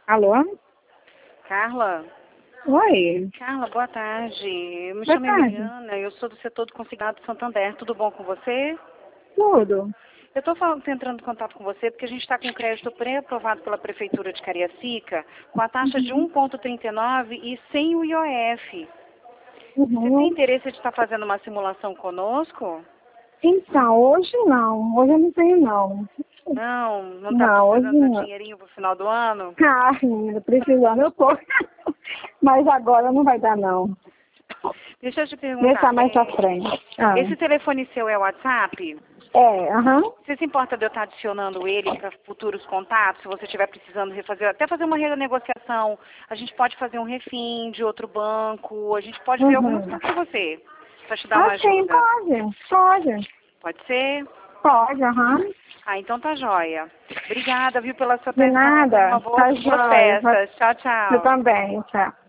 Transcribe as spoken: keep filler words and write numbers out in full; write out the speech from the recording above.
Alô? Carla? Oi. Carla, boa tarde. Eu me Boa chamo tarde. Emiliana, eu sou do setor do consignado Santander. Tudo bom com você? Tudo. Eu estou entrando em contato com você porque a gente está com crédito pré-aprovado pela Prefeitura de Cariacica com a taxa de um vírgula trinta e nove e sem o I O F. Você tem Uhum. interesse de estar fazendo uma simulação conosco? Então, hoje não. Hoje eu não tenho, não. Não, não está Não, hoje precisando de não. dinheirinho para o final do ano? Ah, menina, precisando eu tô. Mas agora não vai dar, não. Deixa eu te perguntar. Deixar mais pra é, frente. Ah. Esse telefone seu é o WhatsApp? É, aham. Você se importa de eu estar adicionando ele para futuros contatos, se você estiver precisando refazer, até fazer uma renegociação, a gente pode fazer um refim de outro banco, a gente pode ver algumas Uhum. coisas para você, para te dar uma Ah, sim, ajuda. pode. Pode. Pode ser? Pode, aham. Ah, então tá joia. Obrigada, viu, pela sua De atenção. Tenha nada. uma boa, Tá boas jóia. festas. Tchau, Eu tchau. também, tchau.